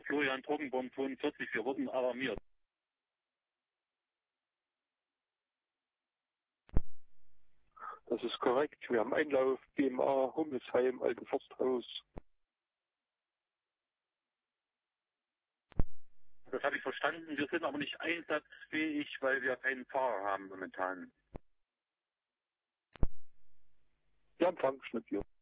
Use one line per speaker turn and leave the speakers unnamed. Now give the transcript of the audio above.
Florian Trockenbaum 42, wir wurden alarmiert.
Das ist korrekt. Wir haben Einlauf BMA, Hummelsheim, Alten Forsthaus.
Das habe ich verstanden. Wir sind aber nicht einsatzfähig, weil wir keinen Fahrer haben momentan.
Ja, Empfang, Schnitt hier.